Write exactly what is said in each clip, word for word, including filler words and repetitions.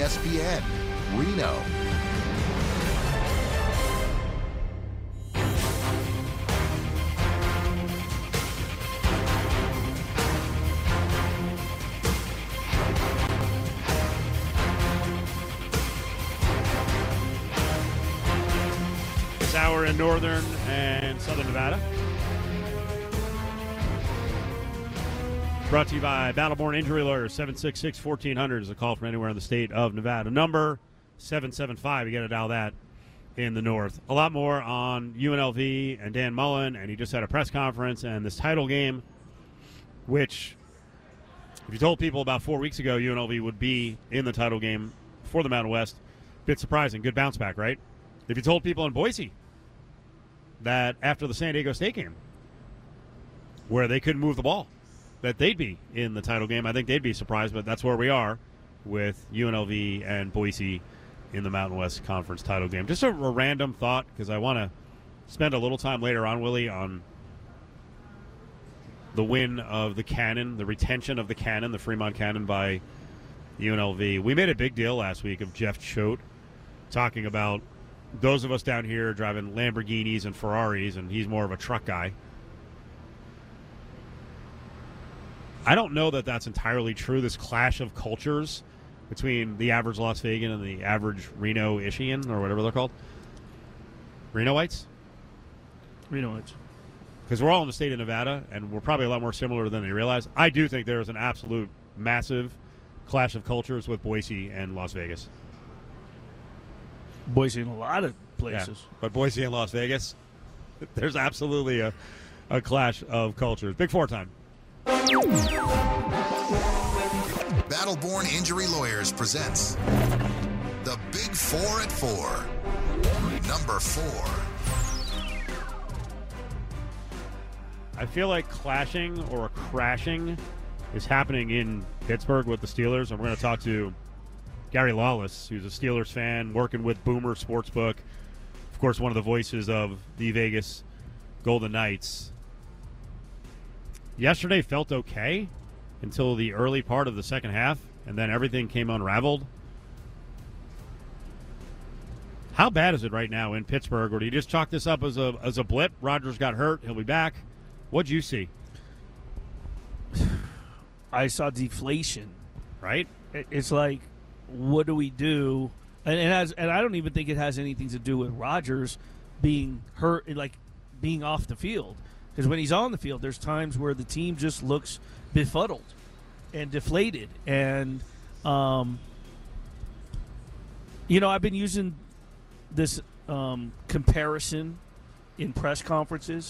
S P N, Reno. This hour in northern and southern Nevada. Brought to you by Battleborn Injury Lawyers. Seven six six, fourteen hundred is a call from anywhere in the state of Nevada. Number seven seven five. You got to dial that in the north. A lot more on U N L V and Dan Mullen, and he just had a press conference and this title game, which, if you told people about four weeks ago U N L V would be in the title game for the Mountain West, bit surprising. Good bounce back, right? If you told people in Boise that after the San Diego State game, where they couldn't move the ball, that they'd be in the title game, I think they'd be surprised, but that's where we are with U N L V and Boise in the Mountain West Conference title game. Just a, a random thought, because I want to spend a little time later on, Willie, on the win of the Cannon, the retention of the Cannon, the Fremont Cannon by U N L V. We made a big deal last week of Jeff Choate talking about those of us down here driving Lamborghinis and Ferraris, and he's more of a truck guy. I don't know that that's entirely true, this clash of cultures between the average Las Vegan and the average Reno-Ishian, or whatever they're called. Renoites? Renoites. Because we're all in the state of Nevada, and we're probably a lot more similar than they realize. I do think there is an absolute massive clash of cultures with Boise and Las Vegas. Boise in a lot of places. Yeah, but Boise and Las Vegas, there's absolutely a, a clash of cultures. Big Four time. Battleborn Injury Lawyers presents The Big Four at Four. Number four. I feel like clashing or crashing is happening in Pittsburgh with the Steelers, and we're going to talk to Gary Lawless, who's a Steelers fan, working with Boomer Sportsbook. Of course, one of the voices of the Vegas Golden Knights. Yesterday felt okay until the early part of the second half, and then everything came unraveled. How bad is it right now in Pittsburgh, or do you just chalk this up as a as a blip? Rodgers got hurt. He'll be back. What'd you see? I saw deflation. Right? It's like, what do we do? And it has, and I don't even think it has anything to do with Rodgers being hurt, like being off the field. Because when he's on the field, there's times where the team just looks befuddled and deflated. And, um, you know, I've been using this um, comparison in press conferences.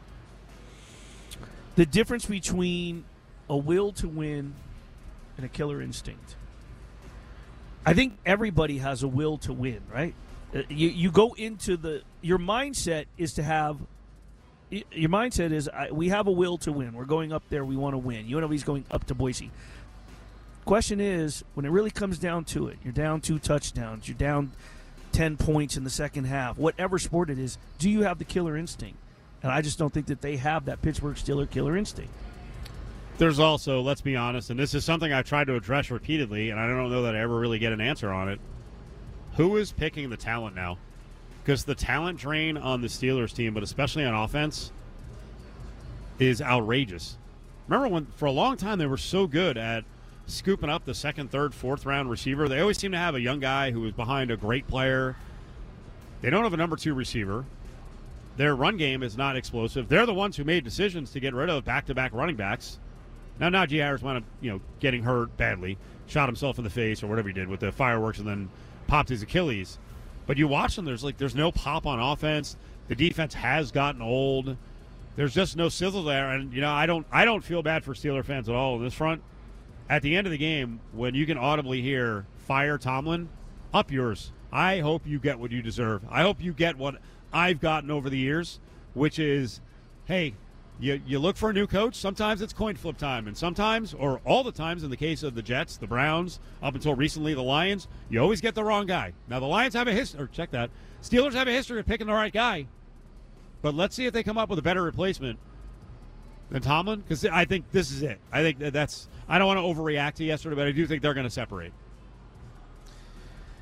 The difference between a will to win and a killer instinct. I think everybody has a will to win, right? You you go into the – your mindset is to have – your mindset is I, we have a will to win. We're going up there. We want to win. U N L V's going up to Boise. Question is, when it really comes down to it, you're down two touchdowns, you're down ten points in the second half, whatever sport it is, do you have the killer instinct? And I just don't think that they have that Pittsburgh Steelers killer instinct. There's also, let's be honest, and this is something I've tried to address repeatedly, and I don't know that I ever really get an answer on it. Who is picking the talent now? Because the talent drain on the Steelers team, but especially on offense, is outrageous. Remember when, for a long time, they were so good at scooping up the second, third, fourth round receiver? They always seem to have a young guy who is behind a great player. They don't have a number two receiver. Their run game is not explosive. They're the ones who made decisions to get rid of back-to-back running backs. Now, Najee Harris wound up, you know, getting hurt badly, shot himself in the face or whatever he did with the fireworks, and then popped his Achilles. But you watch them, there's like there's no pop on offense. The defense has gotten old. There's just no sizzle there, and you know I don't I don't feel bad for Steeler fans at all on this front. At the end of the game, when you can audibly hear "Fire Tomlin," up yours. I hope you get what you deserve. I hope you get what I've gotten over the years, which is, hey, you you look for a new coach. Sometimes it's coin flip time, and sometimes, or all the times, in the case of the Jets, the Browns, up until recently the Lions, you always get the wrong guy. Now the Lions have a history. Or check that. Steelers have a history of picking the right guy. But let's see if they come up with a better replacement than Tomlin, because I think this is it. I think that that's. I don't want to overreact to yesterday, but I do think they're going to separate.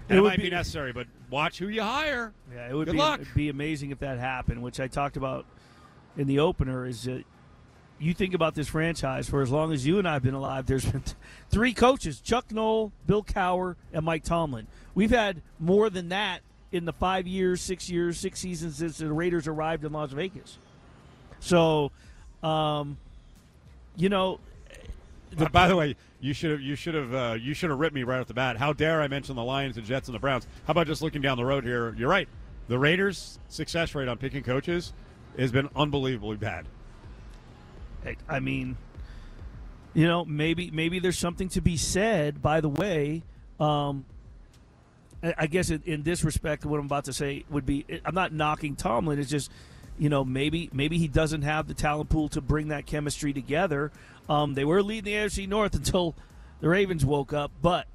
And it, would might be, be necessary, but watch who you hire. Yeah, it would Good be, luck. it'd be amazing if that happened, which I talked about in the opener, is that you think about this franchise, for as long as you and I have been alive, there's been th- three coaches, Chuck Noll, Bill Cowher, and Mike Tomlin. We've had more than that in the five years, six years, six seasons since the Raiders arrived in Las Vegas. So, um, you know... The, uh, by the way, you should have you should have uh, you should have ripped me right off the bat. How dare I mention the Lions, the Jets, and the Browns? How about just looking down the road here? You're right. The Raiders' success rate on picking coaches has been unbelievably bad. I mean, you know, maybe maybe there's something to be said. By the way, um, I guess in, in this respect, what I'm about to say would be, I'm not knocking Tomlin. It's just, you know, maybe maybe he doesn't have the talent pool to bring that chemistry together. Um, they were leading the A F C North until the Ravens woke up. But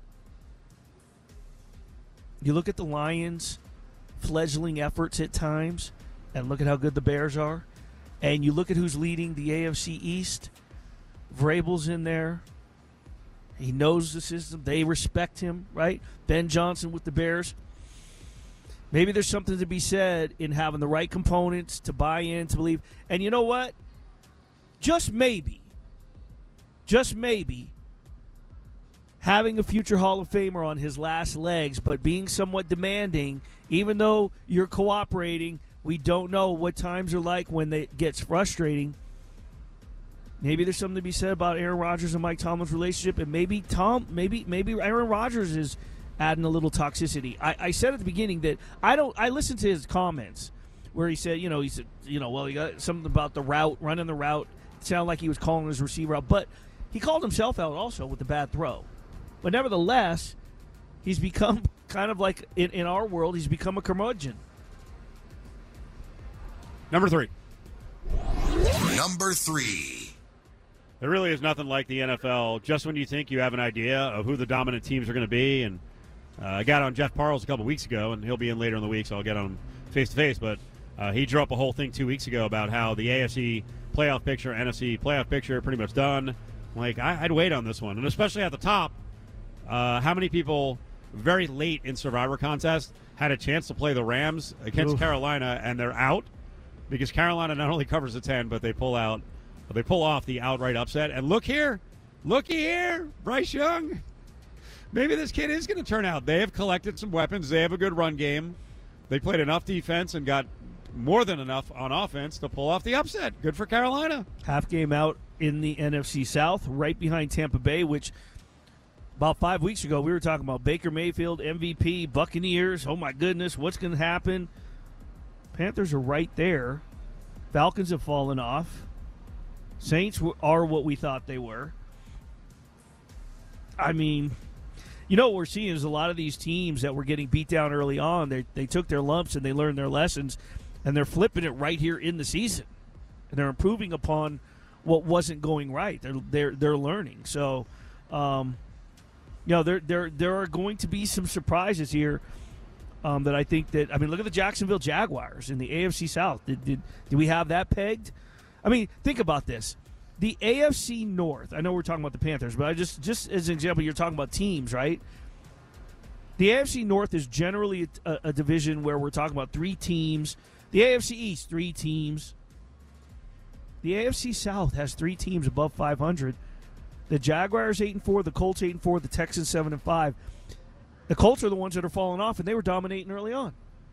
you look at the Lions' fledgling efforts at times, and look at how good the Bears are. And you look at who's leading the A F C East. Vrabel's in there. He knows the system. They respect him, right? Ben Johnson with the Bears. Maybe there's something to be said in having the right components to buy in, to believe. And you know what? Just maybe, just maybe, having a future Hall of Famer on his last legs, but being somewhat demanding, even though you're cooperating, we don't know what times are like when it gets frustrating. Maybe there's something to be said about Aaron Rodgers and Mike Tomlin's relationship, and maybe Tom, maybe maybe Aaron Rodgers is adding a little toxicity. I, I said at the beginning that I don't. I listened to his comments where he said, you know, he said, you know, well, he got something about the route, running the route. It sounded like he was calling his receiver out, but he called himself out also with the bad throw. But nevertheless, he's become kind of like in, in our world, he's become a curmudgeon. Number three. Number three. There really is nothing like the N F L. Just when you think you have an idea of who the dominant teams are going to be, and uh, I got on Jeff Parles a couple weeks ago, and he'll be in later in the week, so I'll get on him face to face. But uh, he drew up a whole thing two weeks ago about how the A F C playoff picture, N F C playoff picture, pretty much done. Like I, I'd wait on this one, and especially at the top, uh, how many people very late in Survivor Contest had a chance to play the Rams against Oof. Carolina, and they're out because Carolina not only covers the ten, but they pull out. They pull off the outright upset. And look here. Looky here. Bryce Young. Maybe this kid is going to turn out. They have collected some weapons. They have a good run game. They played enough defense and got more than enough on offense to pull off the upset. Good for Carolina. Half game out in the N F C South, right behind Tampa Bay, which about five weeks ago we were talking about Baker Mayfield, M V P, Buccaneers. Oh, my goodness, what's going to happen? Panthers are right there. Falcons have fallen off. Saints are what we thought they were. I mean, you know what we're seeing is a lot of these teams that were getting beat down early on, they they took their lumps and they learned their lessons, and they're flipping it right here in the season. And they're improving upon what wasn't going right. They're they're they're learning. So, um, you know, there there there are going to be some surprises here. Um, that I think that I mean, look at the Jacksonville Jaguars in the A F C South. Did did did we have that pegged? I mean, think about this. The A F C North, I know we're talking about the Panthers, but I just, just as an example, you're talking about teams, right? The A F C North is generally a, a division where we're talking about three teams. The A F C East, three teams. The A F C South has three teams above five hundred. The Jaguars eight and four, the Colts eight and four, the Texans seven and five. The Colts are the ones that are falling off, and they were dominating early on.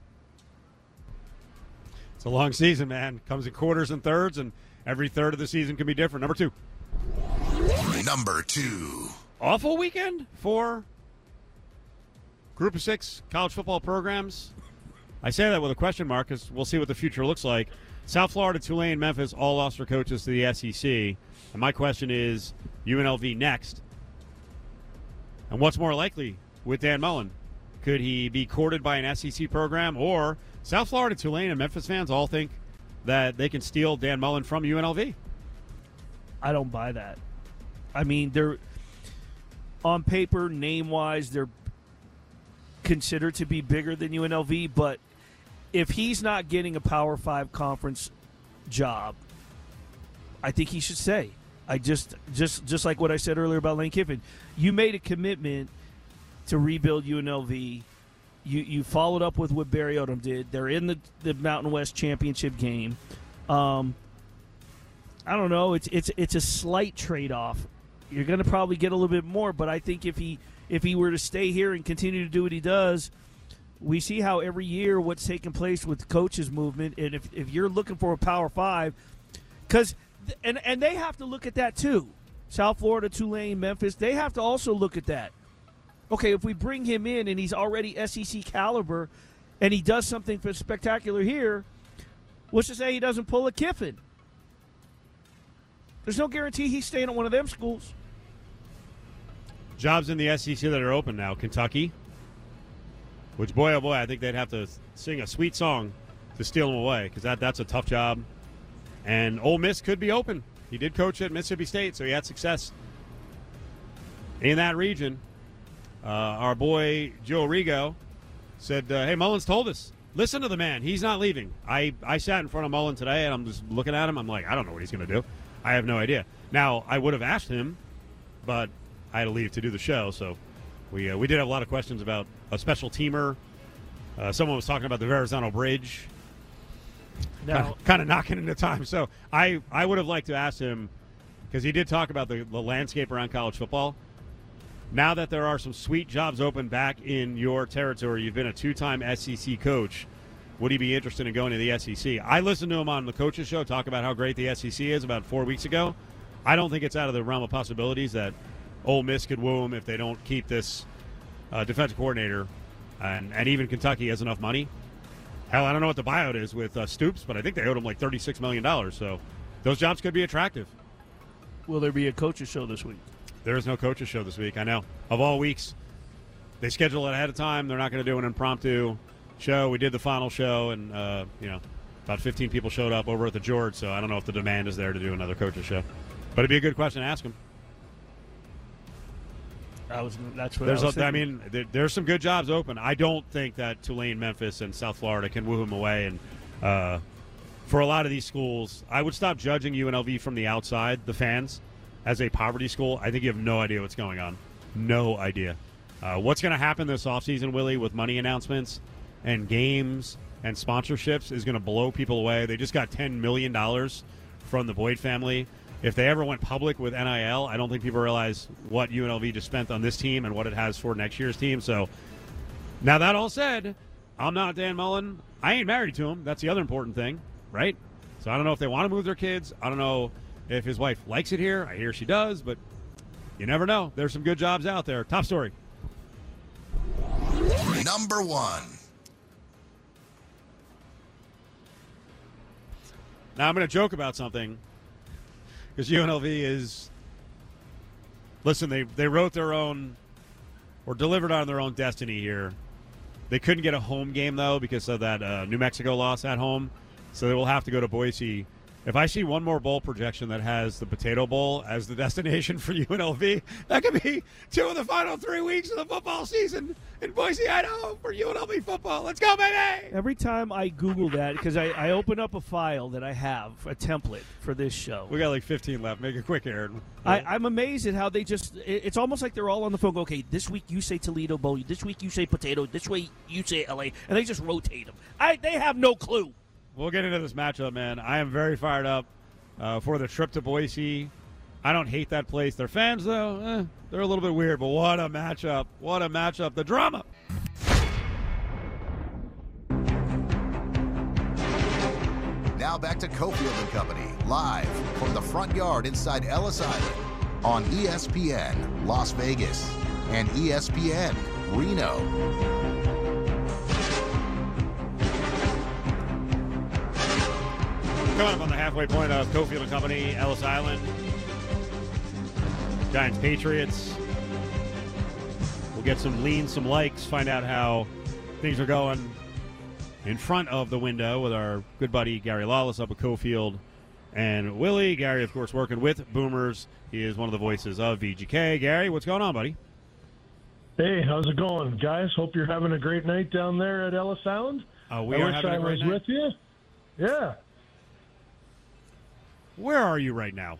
It's a long season, man. Comes in quarters and thirds, and every third of the season can be different. Number two. Number two. Awful weekend for group of six college football programs. I say that with a question mark because we'll see what the future looks like. South Florida, Tulane, Memphis all lost their coaches to the S E C. And my question is, U N L V next. And what's more likely with Dan Mullen? Could he be courted by an S E C program, or South Florida, Tulane, and Memphis fans all think that they can steal Dan Mullen from U N L V? I don't buy that. I mean, they're on paper, name-wise, they're considered to be bigger than U N L V, but if he's not getting a Power Five conference job, I think he should stay. I just, just, just like what I said earlier about Lane Kiffin, you made a commitment to rebuild U N L V. You you followed up with what Barry Odom did. They're in the, the Mountain West Championship game. Um, I don't know. It's it's it's a slight trade off. You're going to probably get a little bit more, but I think if he if he were to stay here and continue to do what he does, we see how every year what's taking place with the coaches movement. And if if you're looking for a Power Five, because and and they have to look at that too. South Florida, Tulane, Memphis, they have to also look at that. Okay, if we bring him in and he's already S E C caliber and he does something spectacular here, what's to say he doesn't pull a Kiffin? There's no guarantee he's staying at one of them schools. Jobs in the S E C that are open now. Kentucky, which, boy, oh boy, I think they'd have to sing a sweet song to steal him away because that, that's a tough job. And Ole Miss could be open. He did coach at Mississippi State, so he had success in that region. Uh, our boy Joe Rigo said, uh, hey, Mullins told us, listen to the man. He's not leaving. I, I sat in front of Mullen today, and I'm just looking at him. I'm like, I don't know what he's going to do. I have no idea. Now, I would have asked him, but I had to leave to do the show, so we uh, we did have a lot of questions about a special teamer. Uh, someone was talking about the Verrazano Bridge. Now, kind of knocking into time. So I, I would have liked to ask him, because he did talk about the, the landscape around college football. Now that there are some sweet jobs open back in your territory, you've been a two-time S E C coach, would he be interested in going to the S E C? I listened to him on the Coaches Show talk about how great the S E C is about four weeks ago. I don't think it's out of the realm of possibilities that Ole Miss could woo him if they don't keep this uh, defensive coordinator, and, and even Kentucky has enough money. Hell, I don't know what the buyout is with uh, Stoops, but I think they owed him like thirty-six million dollars, so those jobs could be attractive. will there be a Coaches Show this week? There is no Coaches Show this week, I know. Of all weeks, they schedule it ahead of time. They're not going to do an impromptu show. We did the final show, and, uh, you know, about fifteen people showed up over at the George, so I don't know if the demand is there to do another Coaches Show. But it'd be a good question to ask him. I was. That's what There's I was a, I thinking. mean, there, there's some good jobs open. I don't think that Tulane, Memphis, and South Florida can woo him away. And uh, for a lot of these schools, I would stop judging U N L V from the outside, the fans, as a poverty school. I think you have no idea what's going on. No idea. Uh, what's going to happen this offseason, Willie, with money announcements and games and sponsorships is going to blow people away. They just got ten million dollars from the Boyd family. If they ever went public with N I L, I don't think people realize what U N L V just spent on this team and what it has for next year's team. So, now that all said, I'm not Dan Mullen. I ain't married to him. That's the other important thing, right? So I don't know if they want to move their kids. I don't know if his wife likes it here. I hear she does, but you never know. There's some good jobs out there. Top story. Number one. Now I'm going to joke about something. Because U N L V is, listen, they, they wrote their own, or delivered on their own destiny here. They couldn't get a home game, though, because of that uh, New Mexico loss at home. So they will have to go to Boise. If I see one more bowl projection that has the Potato Bowl as the destination for U N L V, that could be two of the final three weeks of the football season in Boise, Idaho for U N L V football. Let's go, baby! Every time I Google that, because I, I open up a file that I have, a template for this show. We got like fifteen left. Make it quick, Aaron. I, I'm amazed at how they just, it, it's almost like they're all on the phone. Go, okay, this week you say Toledo Bowl, this week you say Potato, this week you say L A, and they just rotate them. I, they have no clue. We'll get into this matchup, man. I am very fired up uh, for the trip to Boise. I don't hate that place. Their fans, though, eh, they're a little bit weird, but what a matchup. What a matchup. The drama. Now back to Cofield and Company, live from the front yard inside Ellis Island on E S P N Las Vegas and E S P N Reno. Coming up on the halfway point of Cofield and Company, Ellis Island. Giants Patriots. We'll get some leans, some likes, find out how things are going in front of the window with our good buddy Gary Lawless up at Cofield and Willie. Gary, of course, working with Boomers. He is one of the voices of V G K. Gary, what's going on, buddy? Hey, how's it going, guys? Hope you're having a great night down there at Ellis Island. Uh, we I are wish having I a great was night. with you. Yeah. Where are you right now?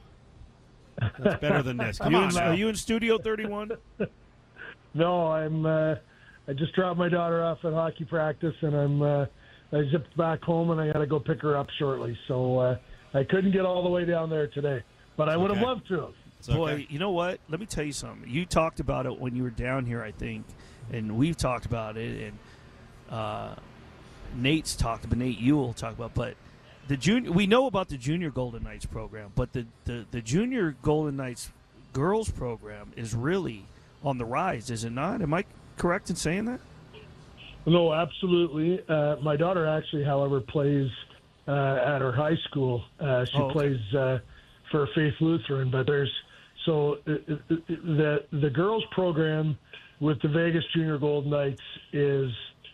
That's better than this. Come You on in, now. are you in Studio thirty-one? No, I'm uh, I just dropped my daughter off at hockey practice, and I'm uh, I zipped back home, and I got to go pick her up shortly. So uh, I couldn't get all the way down there today, but I would have okay. loved to have. It's okay. Boy, you know what? Let me tell you something. You talked about it when you were down here, I think, and we've talked about it, and uh, Nate's talked about Nate Ewell talked about, but the junior we know about the Junior Golden Knights program, but the, the, the Junior Golden Knights girls program is really on the rise, is it not? Am I correct in saying that? No, absolutely. Uh, my daughter actually, however, plays uh, at her high school. Uh, she Oh, okay. plays uh, for Faith Lutheran, but there's so uh, uh, the the girls program with the Vegas Junior Golden Knights is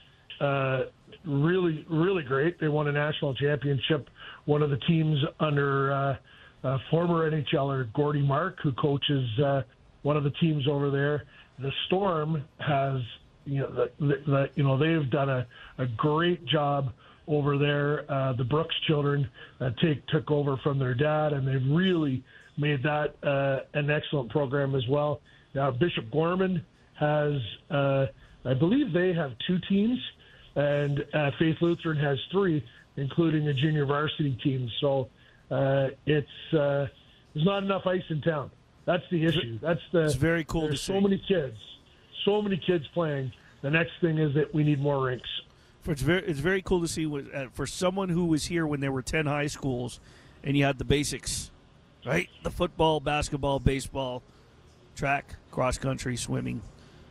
uh, really really great. They won a national championship. One of the teams under uh, uh, former NHLer Gordy Mark, who coaches uh, one of the teams over there. The Storm has. You know, the, the, the, you know they've done a, a great job over there. Uh, the Brooks children uh, take took over from their dad, and they've really made that uh, an excellent program as well. Now Bishop Gorman has, uh, I believe they have two teams, and uh, Faith Lutheran has three, including a junior varsity team. So uh, it's uh, there's not enough ice in town. That's the issue. That's the. It's very cool There's to so see. many kids. So many kids playing. The next thing is that we need more rinks. For it's very it's very cool to see what, uh, for someone who was here when there were ten high schools, and you had the basics, right? The football, basketball, baseball, track, cross country, swimming.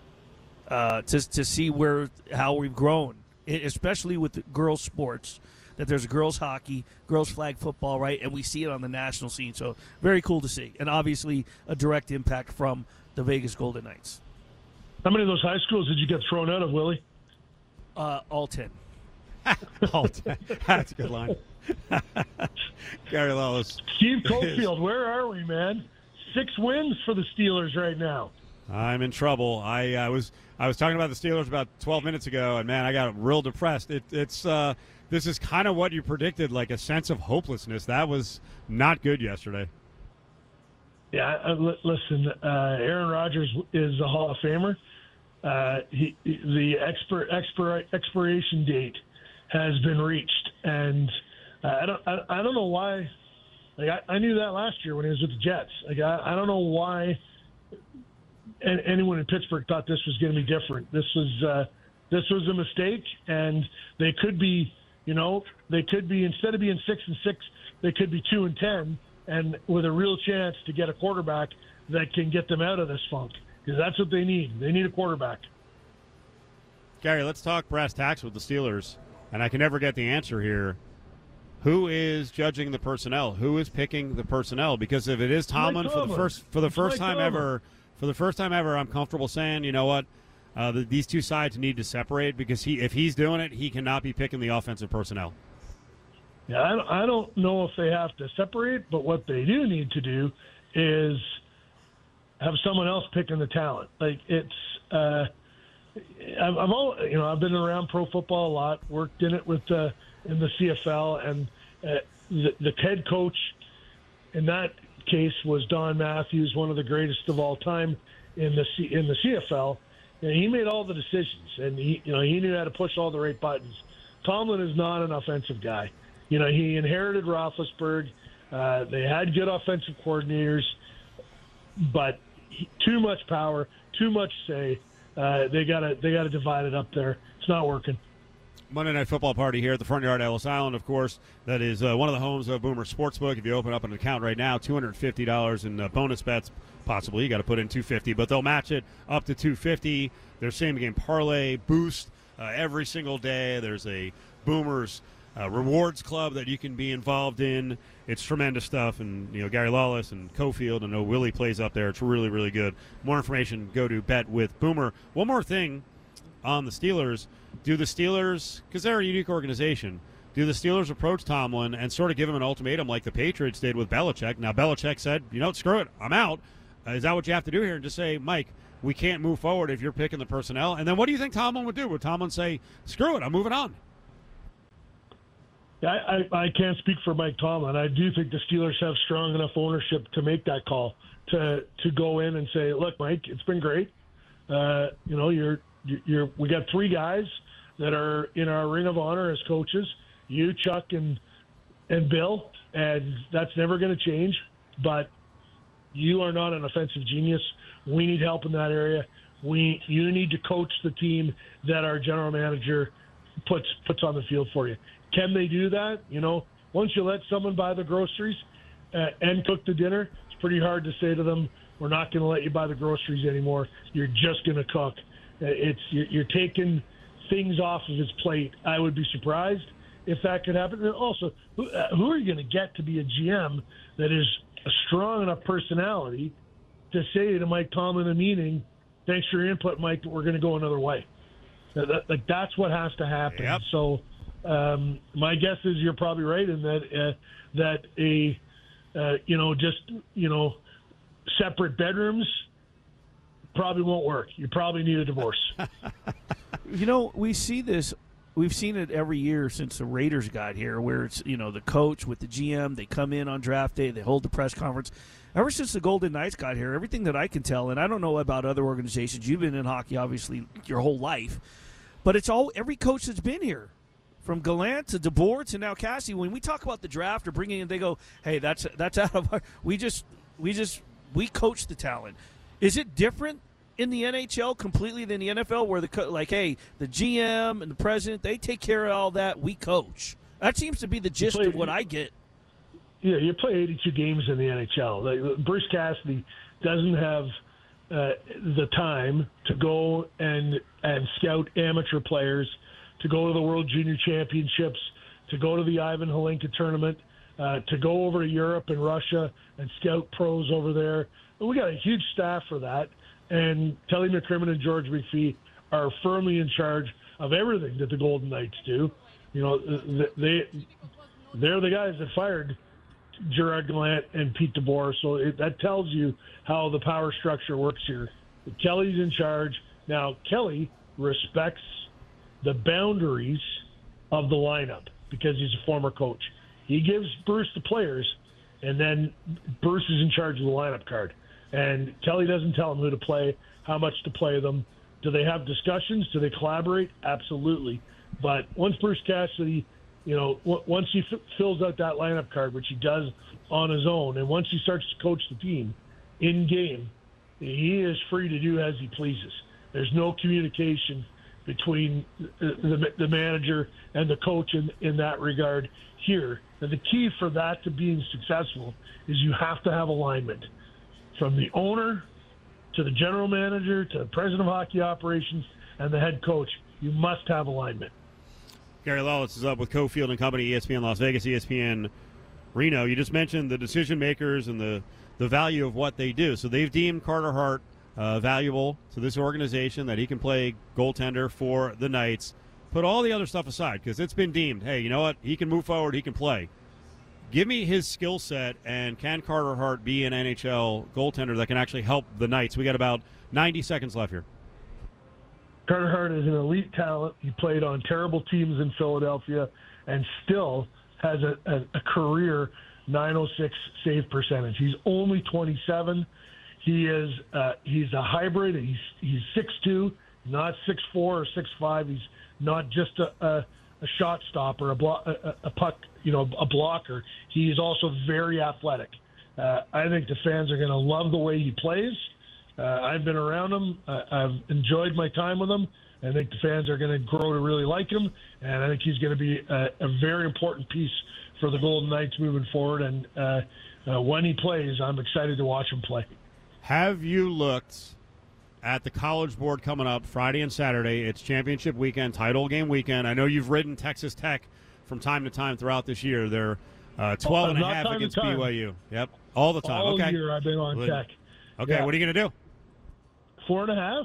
Uh, to to see where how we've grown, it, especially with the girls' sports. That there's girls hockey, girls flag football, right? And we see it on the national scene. So very cool to see, and obviously a direct impact from the Vegas Golden Knights. How many of those high schools did you get thrown out of, Willie? Uh, all ten. All ten. That's a good line. Gary Lawless. Steve Cofield, where are we, man? Six wins for the Steelers right now. I'm in trouble. I uh, was I was talking about the Steelers about twelve minutes ago, and man, I got real depressed. It, it's uh, this is kind of what you predicted, like a sense of hopelessness. That was not good yesterday. Yeah, uh, li- listen, uh, Aaron Rodgers is a Hall of Famer. Uh, he, the expir, expir, expiration date has been reached, and uh, I don't I, I don't know why. Like I, I knew that last year when he was with the Jets. Like I, I don't know why an- anyone in Pittsburgh thought this was going to be different. This was uh, this was a mistake, and they could be, you know, they could be instead of being six and six, they could be two and ten. And with a real chance to get a quarterback that can get them out of this funk, because that's what they need. They need a quarterback. Gary, let's talk brass tacks with the Steelers, and I can never get the answer here. Who is judging the personnel? Who is picking the personnel? Because if it is Tomlin for the first for the It's first Mike time Tomlin. ever, for the first time ever, I'm comfortable saying, you know what, uh, the, these two sides need to separate because he if he's doing it, he cannot be picking the offensive personnel. Yeah, I don't, I don't know if they have to separate, but what they do need to do is have someone else picking the talent. Like it's, uh, I've, I've all, you know, I've been around pro football a lot, worked in it with uh, in the C F L, and uh, the, the head coach in that case was Don Matthews, one of the greatest of all time in the C, in the C F L. And he made all the decisions, and he, you know, he knew how to push all the right buttons. Tomlin is not an offensive guy. You know, he inherited Roethlisberger. Uh, they had good offensive coordinators, but he, too much power, too much say. Uh, they gotta they gotta divide it up there. It's not working. Monday Night Football Party here at the Front Yard, Ellis Island, of course. That is uh, one of the homes of Boomer Sportsbook. If you open up an account right now, two hundred fifty dollars in uh, bonus bets, possibly. You got to put in two hundred fifty dollars, but they'll match it up to two hundred fifty dollars. Their same-game parlay boost uh, every single day. There's a Boomers uh, rewards club that you can be involved in. It's tremendous stuff. And, you know, Gary Lawless and Cofield, and know Willie plays up there. It's really, really good. More information, go to Bet with Boomer. One more thing on the Steelers. Do the Steelers, because they're a unique organization, do the Steelers approach Tomlin and sort of give him an ultimatum like the Patriots did with Belichick? Now, Belichick said, you know, screw it, I'm out. Uh, is that what you have to do here? And just say, Mike, we can't move forward if you're picking the personnel. And then what do you think Tomlin would do? Would Tomlin say, screw it, I'm moving on? I, I, I can't speak for Mike Tomlin. I do think the Steelers have strong enough ownership to make that call, to to go in and say, look, Mike, it's been great. Uh, you know, you're you're we got three guys that are in our ring of honor as coaches, you, Chuck, and and Bill, and that's never going to change. But you are not an offensive genius. We need help in that area. We you need to coach the team that our general manager puts puts on the field for you. Can they do that? You know, once you let someone buy the groceries uh, and cook the dinner, it's pretty hard to say to them, we're not going to let you buy the groceries anymore. You're just going to cook. It's you're, you're taking things off of his plate. I would be surprised if that could happen. And also, who, uh, who are you going to get to be a G M that is a strong enough personality to say to Mike Tomlin in a meeting, thanks for your input, Mike, but we're going to go another way. That, like that's what has to happen. Yep. So um, my guess is you're probably right in that uh, that a uh, you know just you know separate bedrooms probably won't work. You probably need a divorce. You know, we see this. We've seen it every year since the Raiders got here, where it's, you know, the coach with the G M, they come in on draft day, they hold the press conference. Ever since the Golden Knights got here, everything that I can tell, and I don't know about other organizations, you've been in hockey obviously your whole life, but it's all every coach that's been here, from Gallant to DeBoer to now Cassie. When we talk about the draft or bringing in, they go, "Hey, that's that's out of our." We just we just we coach the talent. Is it different in the N H L completely than the N F L, where the co- like, hey, the G M and the president, they take care of all that. We coach. That seems to be the gist play, of what I get. Yeah, you play eighty-two games in the N H L. Like, Bruce Cassidy doesn't have uh, the time to go and and scout amateur players, to go to the World Junior Championships, to go to the Ivan Holinka tournament, uh, to go over to Europe and Russia and scout pros over there. And we got a huge staff for that. And Kelly McCrimmon and George McPhee are firmly in charge of everything that the Golden Knights do. You know, they they're the guys that fired Gerard Gallant and Pete DeBoer, so it, that tells you how the power structure works here. Kelly's in charge. Now, Kelly respects the boundaries of the lineup because he's a former coach. He gives Bruce the players, and then Bruce is in charge of the lineup card. And Kelly doesn't tell them who to play, how much to play them. Do they have discussions? Do they collaborate? Absolutely. But once Bruce Cassidy, you know, w- once he f- fills out that lineup card, which he does on his own, and once he starts to coach the team in game, he is free to do as he pleases. There's no communication between the, the, the manager and the coach in, in that regard here. And the key for that to being successful is you have to have alignment. From the owner to the general manager to the president of hockey operations and the head coach, you must have alignment. Gary Lawless is up with Cofield and Company, E S P N Las Vegas, E S P N Reno. You just mentioned the decision makers and the, the value of what they do. So they've deemed Carter Hart uh, valuable to this organization, that he can play goaltender for the Knights. Put all the other stuff aside, because it's been deemed, hey, you know what, he can move forward, he can play. Give me his skill set, and can Carter Hart be an N H L goaltender that can actually help the Knights? We got about ninety seconds left here. Carter Hart is an elite talent. He played on terrible teams in Philadelphia and still has a, a, a career nine oh six save percentage. He's only twenty-seven. He is uh, he's a hybrid. He's he's six two, not six four or six five. He's not just a, a, a shot stopper, a, blo- a, a puck, you know, a blocker. He is also very athletic. Uh, I think the fans are going to love the way he plays. Uh, I've been around him. Uh, I've enjoyed my time with him. I think the fans are going to grow to really like him, and I think he's going to be a, a very important piece for the Golden Knights moving forward. And uh, uh, when he plays, I'm excited to watch him play. Have you looked at the College Board coming up Friday and Saturday? It's championship weekend, title game weekend. I know you've ridden Texas Tech from time to time throughout this year. They're uh, twelve oh, and a half against B Y U. Yep, all the time. All okay. year I've been on well, Tech. Okay, yeah. What are you going to do? Four and a half?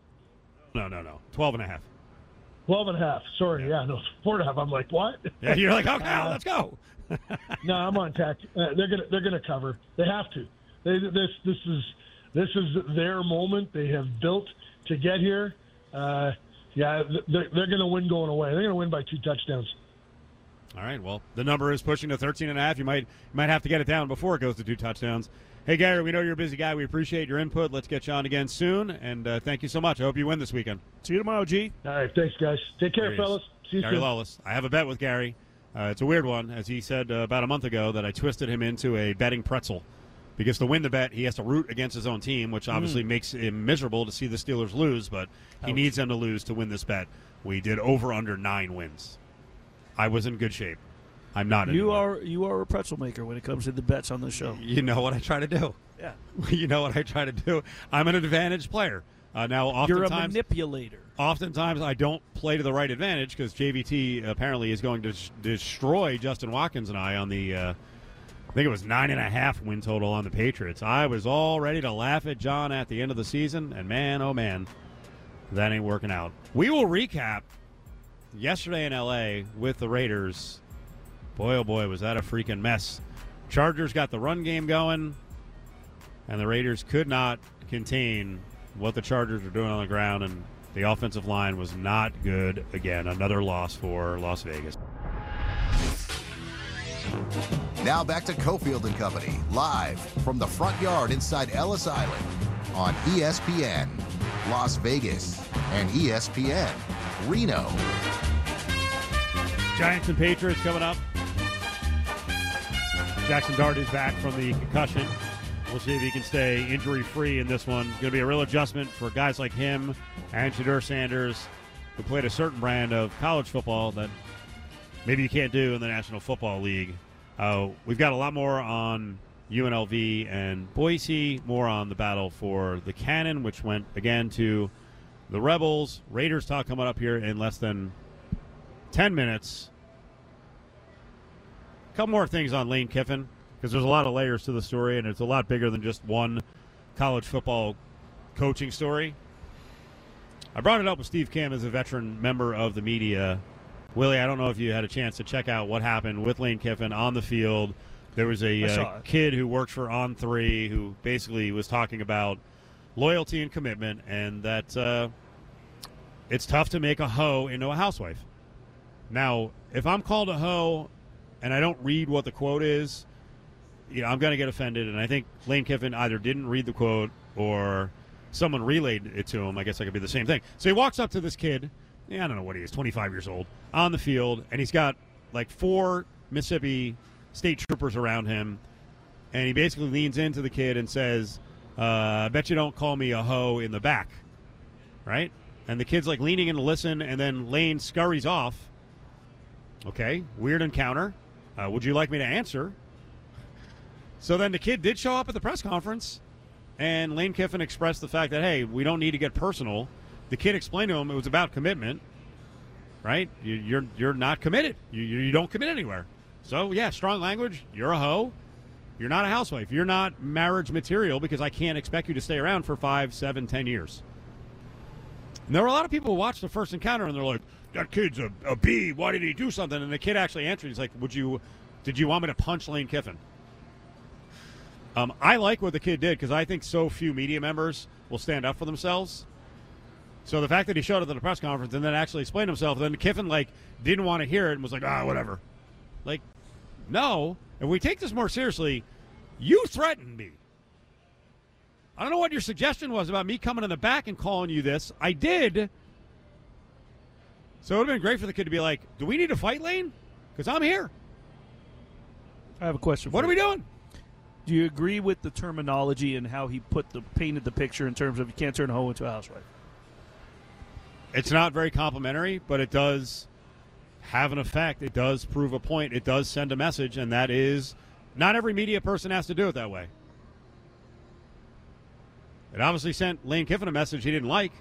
No, no, no. Twelve and a half. Twelve and a half. Sorry, yeah, yeah no, four and a half. I'm like, what? Yeah, you're like, okay, uh, let's go. No, I'm on Tech. Uh, they're gonna they're gonna cover. They have to. They, this this is this is their moment. They have built to get here. Uh, yeah, they're, they're going to win going away. They're going to win by two touchdowns. All right. Well, the number is pushing to thirteen and a half. You might you might have to get it down before it goes to two touchdowns. Hey, Gary, we know you're a busy guy. We appreciate your input. Let's get you on again soon, and uh, thank you so much. I hope you win this weekend. See you tomorrow, G. All right, thanks, guys. Take care, There he fellas. is. See you Gary soon. Lawless. I have a bet with Gary. Uh, it's a weird one, as he said uh, about a month ago, that I twisted him into a betting pretzel. Because to win the bet, he has to root against his own team, which obviously mm. makes him miserable to see the Steelers lose, but he Ouch. needs them to lose to win this bet. We did over under nine wins. I was in good shape. I'm not You anymore. are you are a pretzel maker when it comes to the bets on the show. You know what I try to do. Yeah. You know what I try to do. I'm an advantage player. Uh, now, oftentimes, You're a manipulator. Oftentimes, I don't play to the right advantage because J V T apparently is going to sh- destroy Justin Watkins and I on the, uh, I think it was nine and a half win total on the Patriots. I was all ready to laugh at John at the end of the season, and man, oh man, that ain't working out. We will recap yesterday in L A with the Raiders. Boy, oh boy, was that a freaking mess. Chargers got the run game going, and the Raiders could not contain what the Chargers were doing on the ground, and the offensive line was not good again. Another loss for Las Vegas. Now back to Cofield and Company, live from the front yard inside Ellis Island on E S P N Las Vegas and E S P N Reno. Giants and Patriots coming up. Jackson Dart is back from the concussion. We'll see if he can stay injury-free in this one. Going to be a real adjustment for guys like him and Shedeur Sanders, who played a certain brand of college football that maybe you can't do in the National Football League. Uh, we've got a lot more on U N L V and Boise, more on the battle for the Cannon, which went, again, to the Rebels. Raiders talk coming up here in less than ten minutes. A couple more things on Lane Kiffin, because there's a lot of layers to the story, and it's a lot bigger than just one college football coaching story. I brought it up with Steve Kim as a veteran member of the media. Willie, I don't know if you had a chance to check out what happened with Lane Kiffin on the field. There was a uh, kid who worked for On three who basically was talking about loyalty and commitment, and that uh, it's tough to make a hoe into a housewife. Now, if I'm called a hoe and I don't read what the quote is, you know, I'm going to get offended, and I think Lane Kiffin either didn't read the quote or someone relayed it to him. I guess that could be the same thing. So he walks up to this kid, yeah, I don't know what he is, twenty-five years old, on the field, and he's got like four Mississippi state troopers around him, and he basically leans into the kid and says, uh, I bet you don't call me a hoe in the back, right? And the kid's like leaning in to listen, and then Lane scurries off. Okay, weird encounter. Uh, would you like me to answer? So then the kid did show up at the press conference, and Lane Kiffin expressed the fact that, hey, we don't need to get personal. The kid explained to him it was about commitment, right? You, you're you're not committed. You, you don't commit anywhere. So, yeah, strong language. You're a hoe. You're not a housewife. You're not marriage material because I can't expect you to stay around for five, seven, ten years. And there were a lot of people who watched the first encounter, and they're like, that kid's a, a B. Why did he do something? And the kid actually answered. He's like, "Would you? Did you want me to punch Lane Kiffin?" Um, I like what the kid did because I think so few media members will stand up for themselves. So the fact that he showed up at the press conference and then actually explained himself, then Kiffin like didn't want to hear it and was like, "Ah, whatever." Like, no. If we take this more seriously, you threatened me. I don't know what your suggestion was about me coming in the back and calling you this. I did. So it would have been great for the kid to be like, do we need to fight, Lane? Because I'm here. I have a question for What you. are we doing? Do you agree with the terminology and how he put the painted the picture in terms of you can't turn a hoe into a housewife? It's not very complimentary, but it does have an effect. It does prove a point. It does send a message, and that is not every media person has to do it that way. It obviously sent Lane Kiffin a message he didn't like.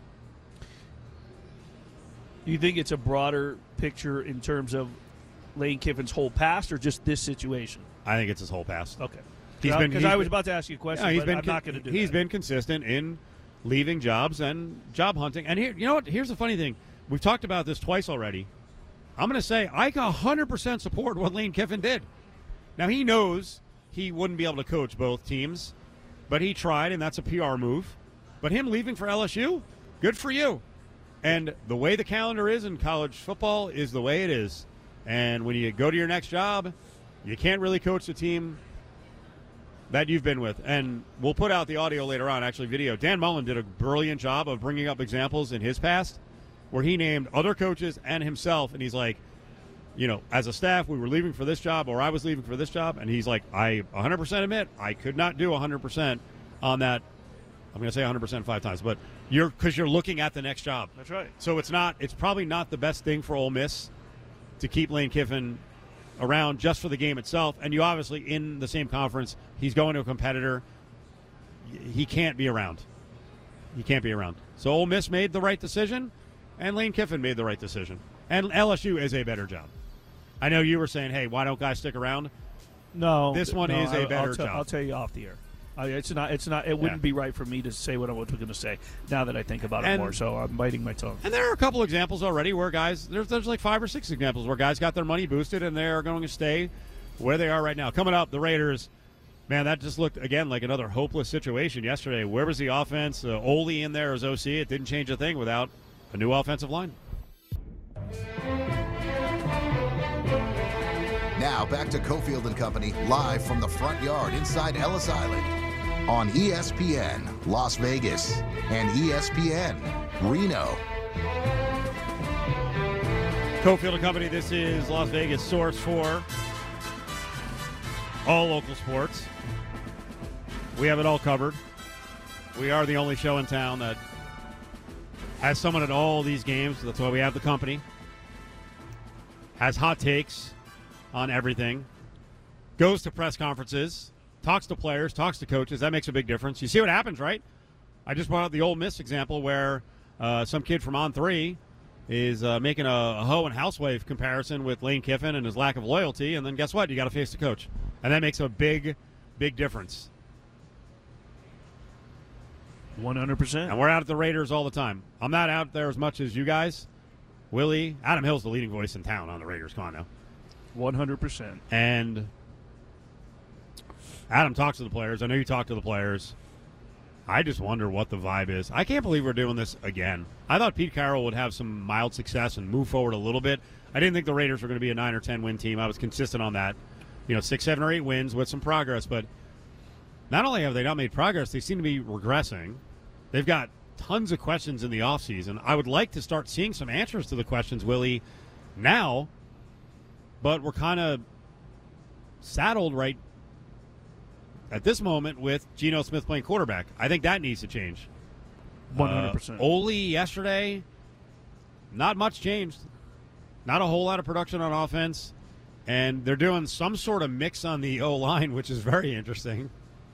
Do you think it's a broader picture in terms of Lane Kiffin's whole past or just this situation? I think it's his whole past. Okay. He's been Because I was about to ask you a question, yeah, he's but been I'm con- not going to do He's that. been consistent in leaving jobs and job hunting. And here, you know what? Here's the funny thing. We've talked about this twice already. I'm going to say I one hundred percent support what Lane Kiffin did. Now, he knows he wouldn't be able to coach both teams, but he tried, and that's a P R move. But him leaving for L S U, good for you. And the way the calendar is in college football is the way it is. And when you go to your next job, you can't really coach the team that you've been with, and we'll put out the audio later on, actually video. Dan Mullen did a brilliant job of bringing up examples in his past where he named other coaches and himself, and he's like, you know, as a staff, we were leaving for this job, or I was leaving for this job, and he's like, I one hundred percent admit I could not do one hundred percent on that. I'm going to say one hundred percent five times, but you're because you're looking at the next job. That's right. So it's not. It's probably not the best thing for Ole Miss to keep Lane Kiffin around just for the game itself. And you obviously, in the same conference, he's going to a competitor. He can't be around. He can't be around. So Ole Miss made the right decision, and Lane Kiffin made the right decision. And L S U is a better job. I know you were saying, hey, why don't guys stick around? No. This one no, is a I, better I'll t- job. I'll tell you off the air. I, it's not. It's not. It wouldn't Yeah. be right for me to say what I was going to say. Now that I think about it And- more, so I'm biting my tongue. And there are a couple examples already where guys, there's, there's like five or six examples where guys got their money boosted and they're going to stay where they are right now. Coming up, the Raiders, man, that just looked, again, like another hopeless situation yesterday. Where was the offense? Uh, Ole in there as O C. It didn't change a thing without a new offensive line. Now back to Cofield and Company, live from the front yard inside Ellis Island on E S P N Las Vegas and E S P N Reno. Cofield and Company, this is Las Vegas source for all local sports. We have it all covered. We are the only show in town that has someone at all these games. That's why we have the company. Has hot takes on everything. Goes to press conferences. Talks to players. Talks to coaches. That makes a big difference. You see what happens, right? I just brought up the Ole Miss example where uh, some kid from On three is uh, making a, a hoe and housewife comparison with Lane Kiffin and his lack of loyalty, and then guess what? You got to face the coach. And that makes a big, big difference. one hundred percent. And we're out at the Raiders all the time. I'm not out there as much as you guys. Willie, Adam Hill's the leading voice in town on the Raiders. Come on now. one hundred percent. And Adam talks to the players. I know you talk to the players. I just wonder what the vibe is. I can't believe we're doing this again. I thought Pete Carroll would have some mild success and move forward a little bit. I didn't think the Raiders were going to be a nine or ten win team. I was consistent on that. You know, six, seven, or eight wins with some progress. But not only have they not made progress, they seem to be regressing. They've got tons of questions in the offseason. I would like to start seeing some answers to the questions, Willie, now. But we're kind of saddled right at this moment with Geno Smith playing quarterback. I think that needs to change. one hundred percent. Uh, Ole yesterday, not much changed. Not a whole lot of production on offense. And they're doing some sort of mix on the O-line, which is very interesting.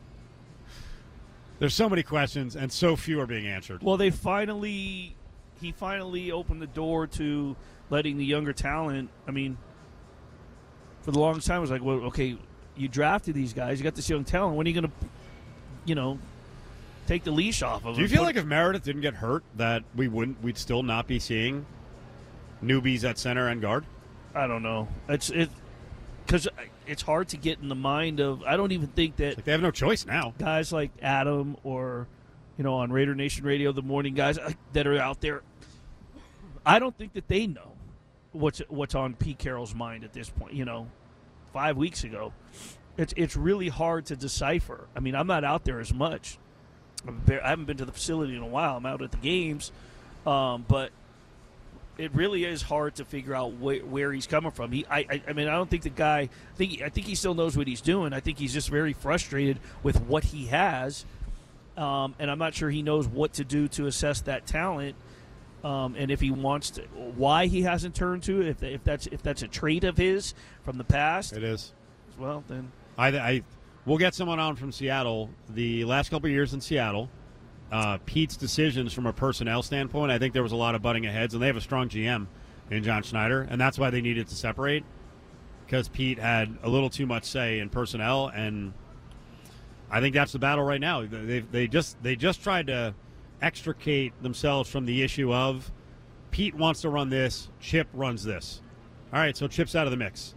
There's so many questions, and so few are being answered. Well, they finally, he finally opened the door to letting the younger talent. I mean, for the longest time, it was like, well, okay, you drafted these guys, you got this young talent. When are you going to, you know, take the leash off of them? Do you feel like if Meredith didn't get hurt, that we wouldn't, we'd still not be seeing newbies at center and guard? I don't know. It's it because it's hard to get in the mind of. I don't even think that Like they have no choice now. guys like Adam or, you know, on Raider Nation Radio, the morning guys that are out there, I don't think that they know what's what's on Pete Carroll's mind at this point. You know, five weeks ago, it's it's really hard to decipher. I mean, I'm not out there as much. I'm bare- I haven't been to the facility in a while. I'm out at the games, um, but it really is hard to figure out wh- where he's coming from. He, I, I, I mean, I don't think the guy. I think, I think he still knows what he's doing. I think he's just very frustrated with what he has, um, and I'm not sure he knows what to do to assess that talent, um, and if he wants to, why he hasn't turned to it. If, if that's if that's a trait of his from the past, It is. well, then I, I, we'll get someone on from Seattle. The last couple of years in Seattle, uh, Pete's decisions from a personnel standpoint, I think there was a lot of butting heads, and they have a strong G M in John Schneider, and that's why they needed to separate, because Pete had a little too much say in personnel, and I think that's the battle right now. They they just they just tried to extricate themselves from the issue of Pete wants to run this, Chip runs this. All right, so Chip's out of the mix.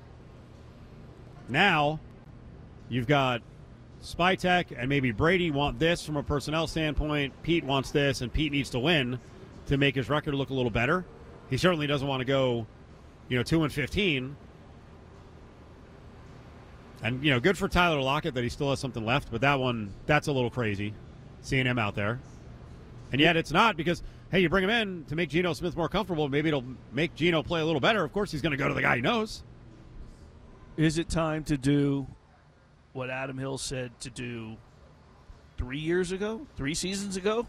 Now you've got Spytek and maybe Brady want this from a personnel standpoint. Pete wants this, and Pete needs to win to make his record look a little better. He certainly doesn't want to go, you know, two and fifteen. And, you know, good for Tyler Lockett that he still has something left, but that one, that's a little crazy, seeing him out there. And yet it's not because, hey, you bring him in to make Geno Smith more comfortable. Maybe it'll make Geno play a little better. Of course he's going to go to the guy he knows. Is it time to do what Adam Hill said to do three years ago, three seasons ago?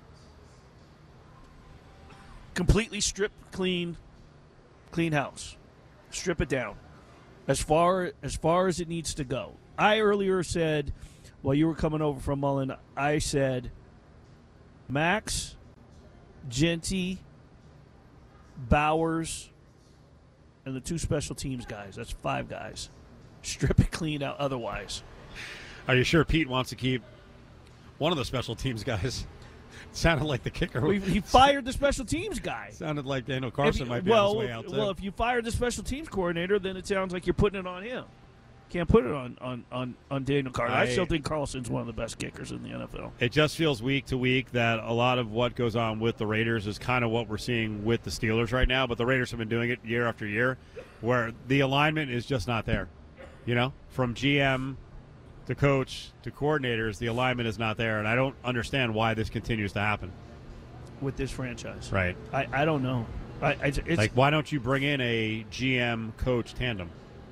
Completely strip clean, clean house. Strip it down as far as far as it needs to go. I earlier said, while you were coming over from Mullen, I said Max, Genty, Bowers, and the two special teams guys. That's five guys. Strip it clean out otherwise. Are you sure Pete wants to keep one of the special teams guys? Sounded like the kicker. Well, he fired the special teams guy. Sounded like Daniel Carson you, might be well, on his way out, too. Well, if you fired the special teams coordinator, then it sounds like you're putting it on him. Can't put it on, on, on, on Daniel Carson. I, I still think Carlson's one of the best kickers in the N F L. It just feels week to week that a lot of what goes on with the Raiders is kind of what we're seeing with the Steelers right now, but the Raiders have been doing it year after year where the alignment is just not there. You know, from G M to coach to coordinators, the alignment is not there, and I don't understand why this continues to happen. With this franchise. Right. I, I don't know. I, I, it's, like, why don't you bring in a G M coach tandem?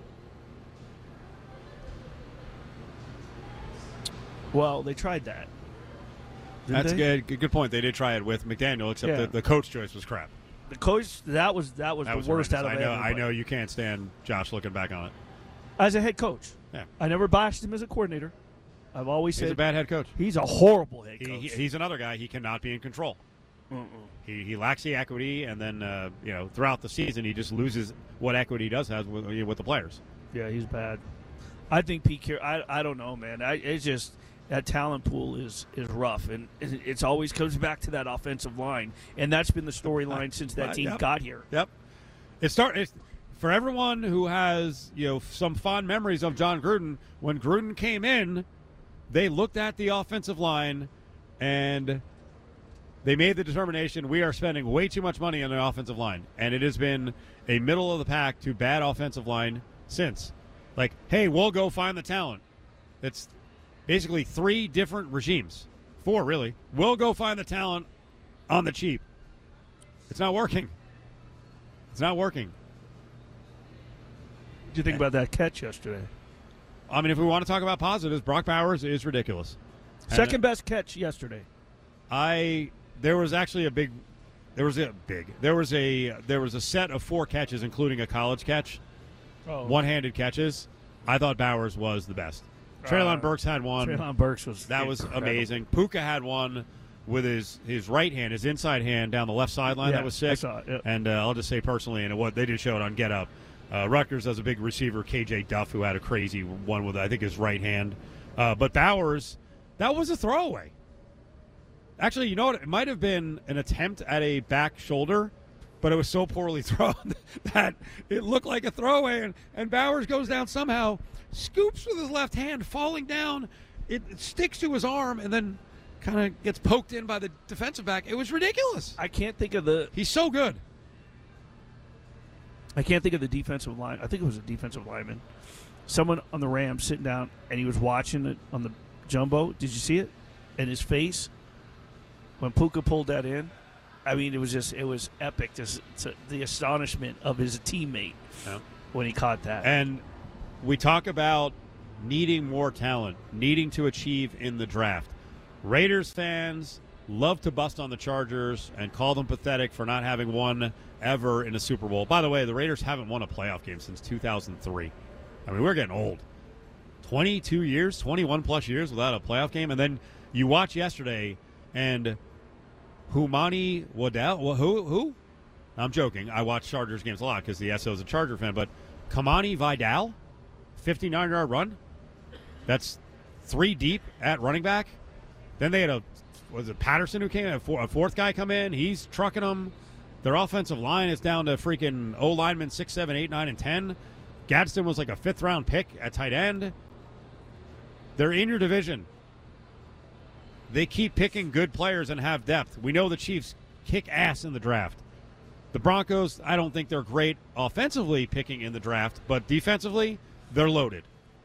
Well, they tried that. Didn't That's they? good. good. Good point. They did try it with McDaniel, except Yeah. the, the coach choice was crap. The coach, that was that was That the was worst out of horrendous. I know. everybody. I know you can't stand Josh looking back on it. As a head coach, Yeah. I never bashed him as a coordinator. I've always He's said a bad head coach. he's a horrible head He, coach. he, he's another guy. He cannot be in control. Mm-mm. He, he lacks the equity, and then uh, you know throughout the season he just loses what equity he does have with, with the players. Yeah, he's bad. I think Pete Carroll. I I don't know, man. I it's just that talent pool is is rough, and it it's always comes back to that offensive line, and that's been the storyline since that Uh, team yep. got here. Yep. It start it's, for everyone who has you know some fond memories of John Gruden. When Gruden came in, they looked at the offensive line, and they made the determination we are spending way too much money on the offensive line, and it has been a middle of the pack to bad offensive line since. Like, hey, we'll go find the talent. It's basically three different regimes, four really. We'll go find the talent on the cheap. It's not working. It's not working. What do you think about that catch yesterday? I mean, if we want to talk about positives, Brock Bowers is ridiculous. And Second best catch yesterday. I there was actually a big, there was a big, there was a there was a set of four catches, including a college catch, Oh, one-handed catches. I thought Bowers was the best. Traylon Uh, Burks had one. Traylon Burks was That was incredible. amazing. Puka had one with his, his right hand, his inside hand down the left sideline. Yeah, That was I sick. saw it, yep. And uh, I'll just say personally, and what they did show it on Get Up, uh, Rutgers has a big receiver, K J Duff, who had a crazy one with, I think, his right hand. Uh, but Bowers, that was a throwaway. Actually, you know what? It might have been an attempt at a back shoulder, but it was so poorly thrown that it looked like a throwaway. And, and Bowers goes down somehow, scoops with his left hand, falling down. It, it sticks to his arm and then kind of gets poked in by the defensive back. It was ridiculous. I can't think of the He's so good. I can't think of the defensive line. I think it was a defensive lineman. Someone on the Rams sitting down, and he was watching it on the jumbo. Did you see it? And his face when Puka pulled that in. I mean, it was just it was epic. Just to, the astonishment of his teammate Yeah. when he caught that. And we talk about needing more talent, needing to achieve in the draft. Raiders fans love to bust on the Chargers and call them pathetic for not having won ever in a Super Bowl. By the way, the Raiders haven't won a playoff game since two thousand three. I mean, we're getting old. twenty-two years, twenty-one plus years without a playoff game. And then you watch yesterday, and Humani Waddell, who? Who? I'm joking. I watch Chargers games a lot because the S O is a Charger fan. But Kamani Vidal, fifty-nine-yard run. That's three deep at running back. Then they had a, was it Patterson who came in? A, four, a fourth guy come in. He's trucking them. Their offensive line is down to freaking O linemen six, seven, eight, nine, and ten. Gadsden was like a fifth-round pick at tight end. They're in your division. They keep picking good players and have depth. We know the Chiefs kick ass in the draft. The Broncos, I don't think they're great offensively picking in the draft, but defensively, they're loaded.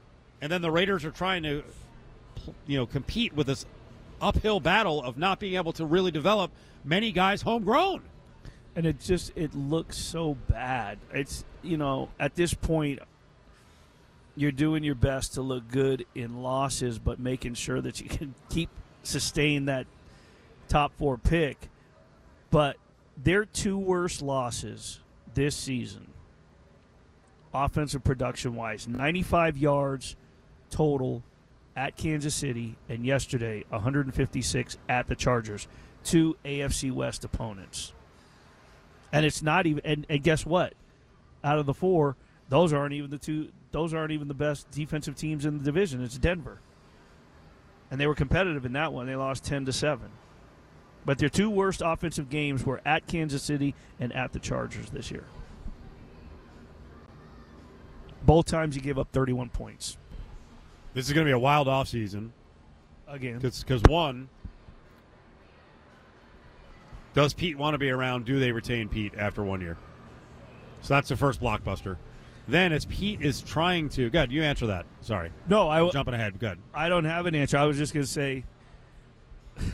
and then the Raiders are trying to, you know, compete with this uphill battle of not being able to really develop many guys homegrown. And it just it looks so bad. It's, you know, at this point, you're doing your best to look good in losses, but making sure that you can keep sustain that top four pick. But their two worst losses this season, offensive production-wise, ninety-five yards total at Kansas City, and yesterday one hundred fifty-six at the Chargers, two A F C West opponents. And it's not even and, and guess what? Out of the four, those aren't even the two those aren't even the best defensive teams in the division. It's Denver. And they were competitive in that one. They lost ten to seven. But their two worst offensive games were at Kansas City and at the Chargers this year. Both times you gave up thirty-one points. This is going to be a wild offseason. Again. Because, one, does Pete want to be around? Do they retain Pete after one year? So that's the first blockbuster. Then, as Pete is trying to – good, you answer that. Sorry. No, I I'm jumping ahead. Good. I don't have an answer. I was just going to say –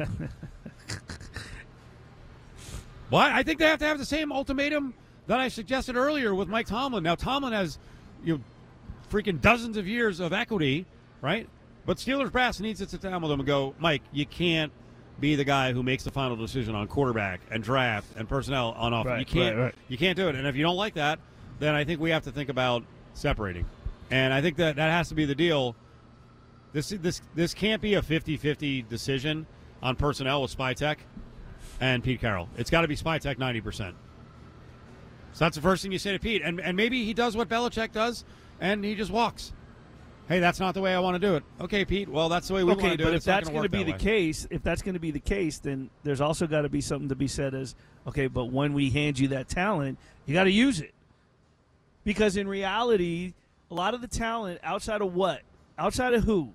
Well, I think they have to have the same ultimatum that I suggested earlier with Mike Tomlin. Now, Tomlin has you know, freaking dozens of years of equity, right? But Steelers brass needs to sit down with him and go, Mike, you can't be the guy who makes the final decision on quarterback and draft and personnel on offense. Right, you can't. right, right. You can't do it. And if you don't like that, then I think we have to think about separating. And I think that that has to be the deal. This this this can't be a fifty-fifty decision on personnel with Spytek and Pete Carroll. It's got to be Spytek ninety percent. So that's the first thing you say to Pete. And and maybe he does what Belichick does, and he just walks. Hey, that's not the way I want to do it. Okay, Pete, well, that's the way we okay, want to do but it. if It's not that's going to be work the that way. case, if that's going to be the case, then there's also got to be something to be said as, okay, but when we hand you that talent, you got to use it. Because in reality, a lot of the talent outside of what? Outside of who?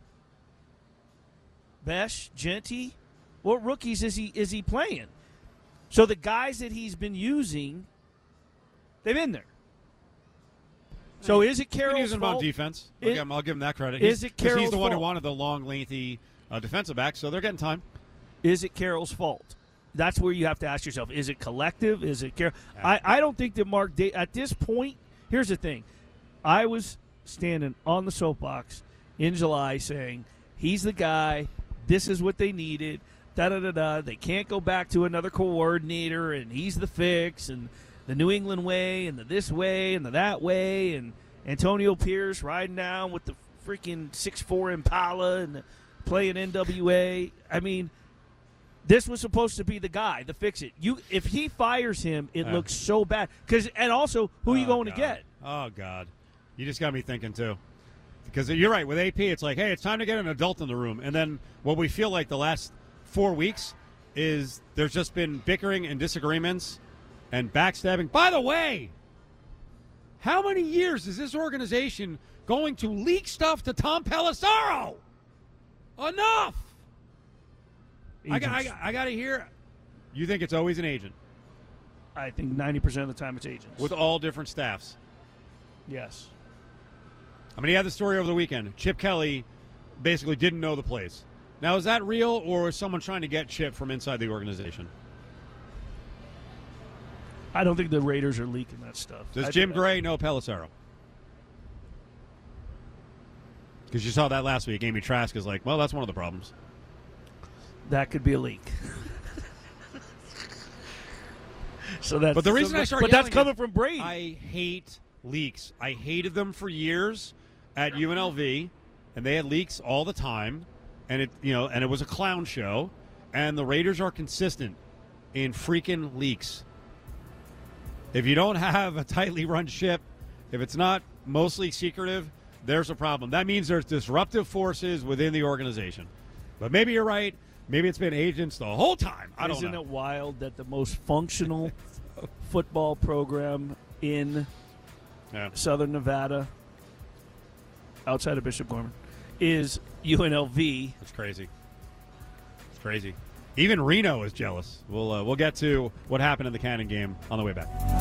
Besh, Genty? What rookies is he is he playing? So the guys that he's been using, they've been there. So is it You can Carroll's use him on fault? defense. I'll, Is- give him, I'll give him that credit. is He's- it 'cause He's Carroll's the one who fault? wanted the long, lengthy uh, defensive back, so they're getting time. Is it Carroll's fault? That's where you have to ask yourself: is it collective? Is it Carroll? I, I don't think that Mark da- at this point. Here's the thing: I was standing on the soapbox in July saying he's the guy. This is what they needed. Da da da da. They can't go back to another coordinator, and he's the fix, and the New England way, and the this way, and the that way, and Antonio Pierce riding down with the freaking six four Impala and playing N W A. I mean, this was supposed to be the guy, the fix it. You, if he fires him, it Yeah. looks so bad. Because and also, who are you Oh, going God. to get? Oh, God. You just got me thinking, too. Because you're right. With A P, it's like, hey, it's time to get an adult in the room. And then what we feel like the last four weeks is there's just been bickering and disagreements and backstabbing. By the way, how many years is this organization going to leak stuff to Tom Pelissero? Enough! I got, I, Agents. got, I got to hear. You think it's always an agent I think ninety percent of the time it's agents. with all different staffs? yes. I mean, he had the story over the weekend. Chip Kelly basically didn't know the plays. Now, is that real, or is someone trying to get Chip from inside the organization? I don't think the Raiders are leaking that stuff. Does I Jim think- Gray know Pelissero? Because you saw that last week. Amy Trask is like, well, that's one of the problems. That could be a leak. so that's But the reason so I started but that's yelling coming is from Brady. I hate leaks. I hated them for years at U N L V, and they had leaks all the time, and it you know, and it was a clown show. And the Raiders are consistent in freaking leaks. If you don't have a tightly run ship, if it's not mostly secretive, there's a problem. That means there's disruptive forces within the organization. But maybe you're right. Maybe it's been agents the whole time. I don't Isn't know. it wild that the most functional football program in Yeah. Southern Nevada, outside of Bishop Gorman, is U N L V? It's crazy. It's crazy. Even Reno is jealous. We'll uh, we'll get to what happened in the Cannon game on the way back.